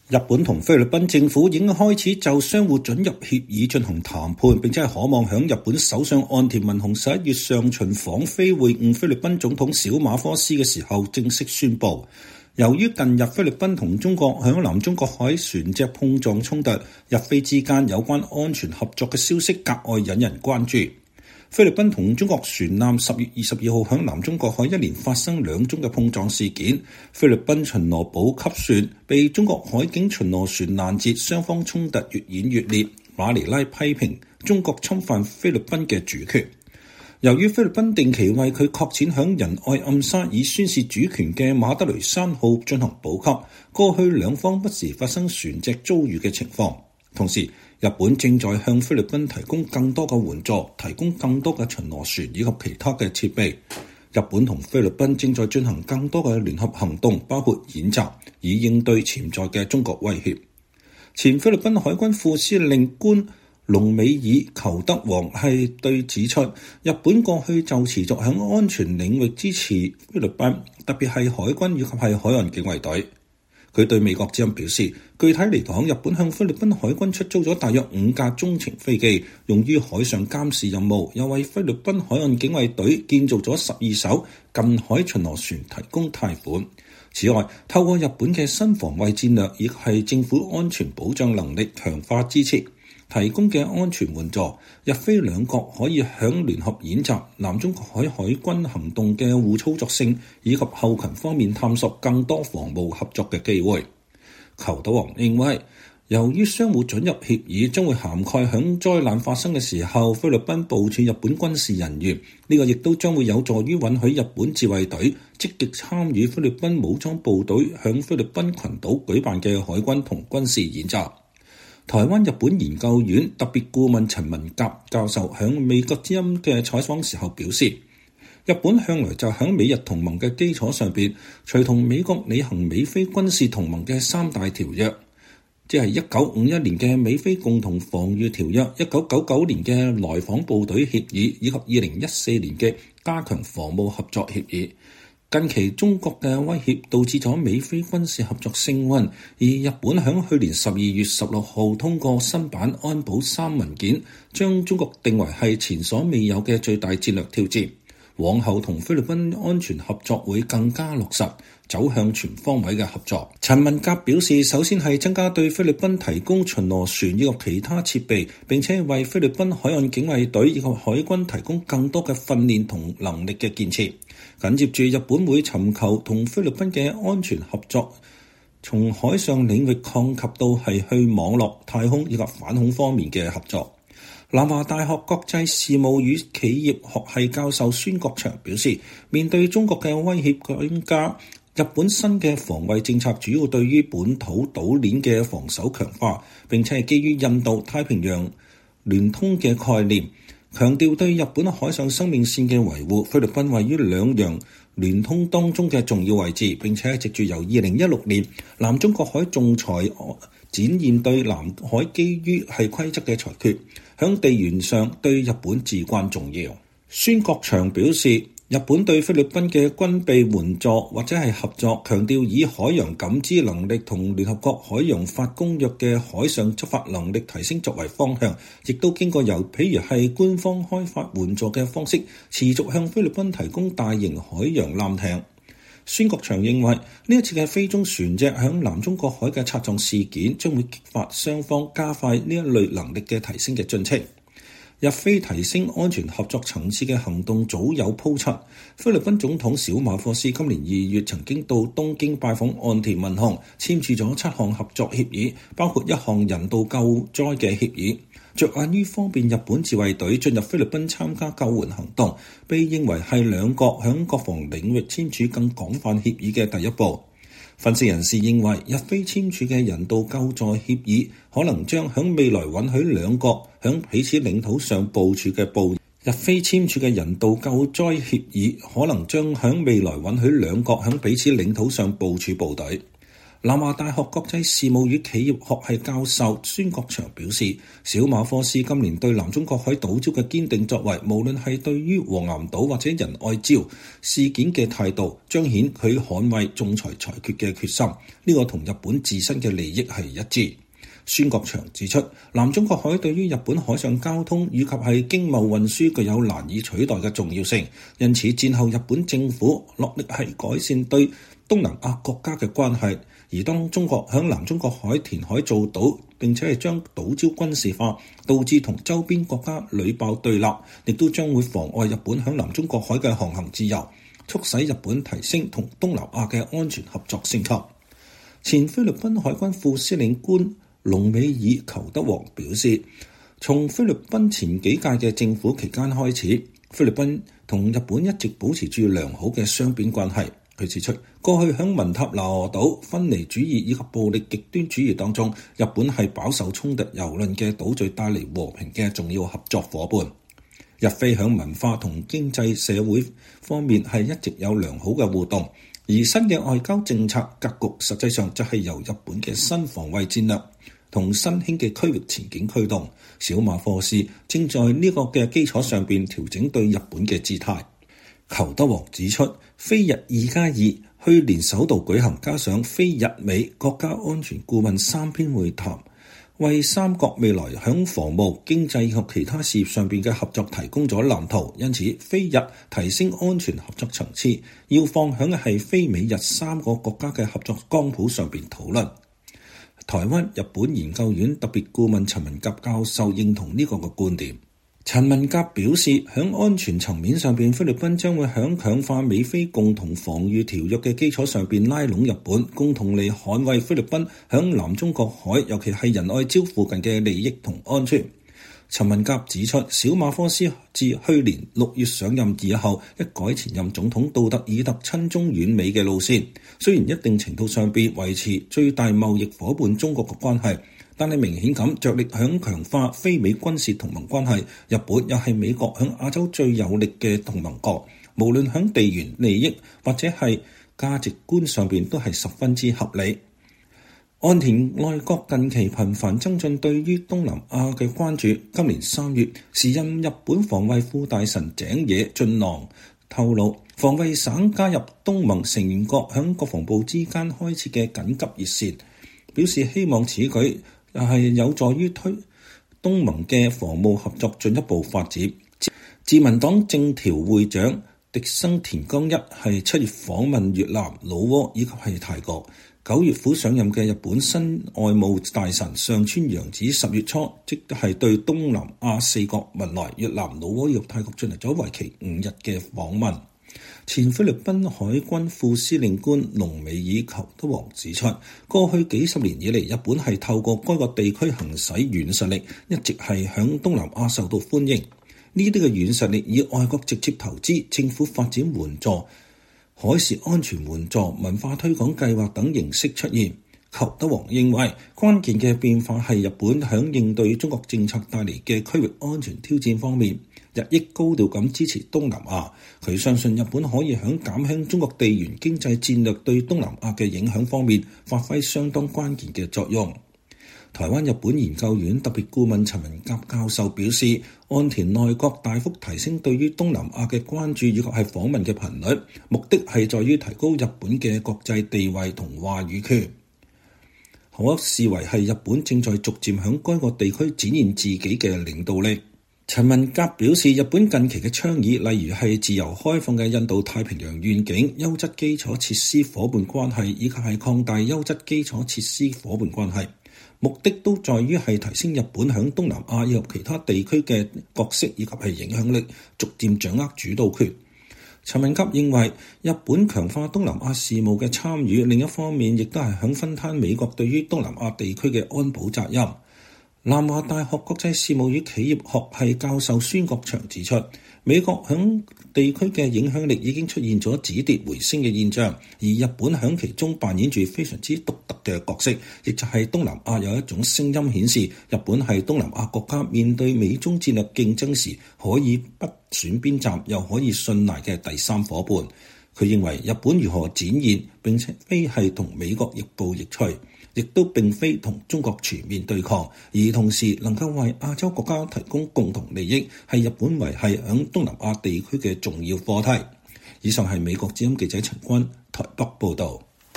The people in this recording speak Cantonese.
日本同菲律賓政府已經開始就相互准入協議進行談判，並且係渴望響日本首相岸田文雄11月上旬訪菲會晤菲律賓總統小馬科斯嘅時候正式宣布。由於近日菲律賓同中國響南中國海船隻碰撞衝突，日菲之間有關安全合作嘅消息格外引人關注。菲律賓同中國船艦10月22號響南中國海一連發生2宗嘅碰撞事件，菲律賓巡邏補給船被中國海警巡邏船攔截，雙方衝突越演越烈。馬尼拉批評中國侵犯菲律賓嘅主權。由於菲律賓定期為佢擱淺響仁愛暗沙以宣示主權嘅馬德雷山號進行補給，過去兩方不時發生船隻遭遇嘅情況。同時，日本正在向菲律賓提供更多嘅援助，提供更多嘅巡邏船以及其他嘅設備。日本同菲律賓正在進行更多嘅聯合行動，包括演習，以應對潛在嘅中國威脅。前菲律賓海軍副司令官隆美爾裘德王係對指出，日本過去就持續喺安全領域支持菲律賓，特別係海軍以及係海岸警衛隊。佢對美國之音表示，具體嚟講，日本向菲律賓海軍出租咗大約5架中程飛機，用於海上監視任務，又為菲律賓海岸警衛隊建造咗12艘近海巡邏船提供貸款。此外，透過日本嘅新防衛戰略，亦係政府安全保障能力強化支持提供嘅安全援助，日菲兩國可以響聯合演習、南中國海海軍行動嘅互操作性以及後勤方面探索更多防務合作嘅機會。裘德王認為，由於相互准入協議將會涵蓋響災難發生嘅時候菲律賓部署日本軍事人員，呢個亦都將會有助於允許日本自衛隊積極參與菲律賓武裝部隊響菲律賓群島舉辦嘅海軍同軍事演習。台灣日本研究院特別顧問陳文甲教授響美國之音嘅採訪時候表示，日本向來就響美日同盟嘅基礎上邊，隨同美國履行美菲軍事同盟嘅3大條約，即係1951年嘅美菲共同防禦條約、1999年嘅來訪部隊協議以及2014年嘅加強防務合作協議。近期中國嘅威脅導致咗美菲軍事合作升溫，而日本響去年12月16號通過新版安保3文件，將中國定為係前所未有嘅最大戰略挑戰。往後同菲律賓安全合作會更加落實，走向全方位嘅合作。陳文甲表示，首先係增加對菲律賓提供巡邏船以及其他設備，並且為菲律賓海岸警衛隊以及海軍提供更多嘅訓練同能力嘅建設。緊接住，日本會尋求同菲律賓嘅安全合作，從海上領域擴及到係去網絡、太空以及反恐方面嘅合作。南華大學國際事務與企業學系教授孫國祥表示，面對中國嘅威脅增加，日本新嘅防衛政策主要對於本土島鏈嘅防守強化，並且係基於印度太平洋聯通嘅概念，強調對日本海上生命線嘅維護。菲律賓位於兩洋聯通當中嘅重要位置，並且係藉住由2016年南中國海仲裁展現對南海基於係規則嘅裁決，響地緣上對日本至關重要。孫國祥表示，日本對菲律賓嘅軍備援助或者係合作，強調以海洋感知能力同聯合國海洋法公約嘅海上執法能力提升作為方向，亦都經過由譬如係官方開發援助嘅方式，持續向菲律賓提供大型海洋艦艇。孫國祥認為，呢一次嘅菲中船隻響南中國海嘅擦撞事件，將會激發雙方加快呢一類能力嘅提升嘅進程。日菲提升安全合作層次嘅行動早有鋪陳。菲律賓總統小馬科斯今年2月曾經到東京拜訪岸田文雄，簽署咗7項合作協議，包括1項人道救災嘅協議。着眼於方便日本自衛隊進入菲律賓參加救援行動，被認為係兩國響國防領域簽署更廣泛協議嘅第一步。分析人士認為，日菲簽署嘅人道救助協議可能將響未來允許兩國響彼此領土上部署嘅部隊。日菲簽署嘅人道救災協議可能將響未來允許兩國響彼此領土上部署部隊。 南華大學國際事務與企業學系教授孫國祥表示，小馬科斯今年對南中國海島礁嘅堅定作為，無論係對於黃岩島或者仁愛礁事件嘅態度，彰顯佢捍衛仲裁裁決嘅決心。呢個同日本自身嘅利益係一致。孫國祥指出，南中國海對於日本海上交通以及係經貿運輸具有難以取代嘅重要性，因此戰後日本政府落力係改善對東南亞國家嘅關係。而當中國響南中國海填海造島，並且係將島礁軍事化，導致同周邊國家屢爆對立，亦都將會妨礙日本響南中國海嘅航行自由，促使日本提升同東南亞嘅安全合作升級。前菲律賓海軍副司令官隆美爾·裘德王表示，從菲律賓前幾屆嘅政府期間開始，菲律賓同日本一直保持住良好嘅雙邊關係。佢指出，過去響文塔那羅島分離主義以及暴力極端主義當中，日本係飽受衝突蹂躪嘅島嶼帶嚟和平嘅重要合作夥伴。日菲響文化同經濟社會方面係一直有良好嘅互動，而新嘅外交政策格局實際上就係由日本嘅新防衛戰略同新興嘅區域前景驅動。小馬科斯正在呢個嘅基礎上邊調整對日本嘅姿態。裘德王指出，菲日2+2去年首度舉行，加上菲日美國家安全顧問3篇會談，為三國未來響防務、經濟及其他事業上邊嘅合作提供咗藍圖。因此，菲日提升安全合作層次，要放響嘅係菲美日三個國家嘅合作光譜上邊討論。台灣日本研究院特別顧問陳文甲教授認同呢個嘅觀點。陳文甲表示，響安全層面上邊，菲律賓將會響強化美菲共同防禦條約嘅基礎上邊拉攏日本，共同嚟捍衛菲律賓響南中國海，尤其係仁愛礁附近嘅利益同安全。陳文甲指出，小馬科斯自去年6月上任以後，一改前任總統杜特爾特親中遠美嘅路線，雖然一定程度上邊維持最大貿易夥伴中國嘅關係，但係明顯咁着力響強化非美軍事同盟關係。日本又係美國響亞洲最有力嘅同盟國，無論響地緣利益或者係價值觀上邊都係十分之合理。岸田內閣近期頻繁增進對於東南亞嘅關注。今年3月，時任日本防衛副大臣井野俊郎透露，防衛省加入東盟成員國響國防部之間開設嘅緊急熱線，表示希望此舉係有助於推東盟嘅防務合作進一步發展。自民黨政調會長迪生田剛一係7月訪問越南、老撾以及係泰國。9月府上任嘅日本新外務大臣上川陽子10月初即係對東南亞4國文萊、越南、老撾以及泰國進行咗為期5日嘅訪問。前菲律賓海軍副司令官隆美爾·裘德王指出，過去幾十年以嚟，日本係透過該個地區行使軟實力，一直係響東南亞受到歡迎。呢啲嘅軟實力以外國直接投資、政府發展援助、海事安全援助、文化推廣計劃等形式出現。裘德王認為，關鍵嘅變化係日本響應對中國政策帶嚟嘅區域安全挑戰方面，日益高調咁支持東南亞。佢相信日本可以響減輕中國地緣經濟戰略對東南亞嘅影響方面發揮相當關鍵嘅作用。台灣日本研究院特別顧問陳文甲教授表示，岸田內閣大幅提升對於東南亞嘅關注以及係訪問嘅頻率，目的係在於提高日本嘅國際地位同話語權，可視為係日本正在逐漸響該個地區展現自己嘅領導力。陳文甲表示，日本近期嘅倡議，例如係自由開放嘅印度太平洋願景、優質基礎設施夥伴關係以及係擴大優質基礎設施夥伴關係，目的都在於係提升日本響東南亞以及其他地區嘅角色以及係影響力，逐漸掌握主導權。陳文甲認為，日本強化東南亞事務嘅參與，另一方面亦都係響分攤美國對於東南亞地區嘅安保責任。南華大學國際事務與企業學系教授孫國祥指出，美國響地區嘅影響力已經出現咗止跌回升嘅現象，而日本響其中扮演住非常之獨特嘅角色，亦就係東南亞有一種聲音顯示，日本係東南亞國家面對美中戰略競爭時可以不選邊站又可以信賴嘅第三夥伴。 佢認為日本如何展現並且非係同美國亦步亦趨，亦都並非同中國全面對抗，而同時能夠為亞洲國家提供共同利益，係日本維繫響東南亞地區嘅重要課題。以上係美國之音記者陳君台北報導。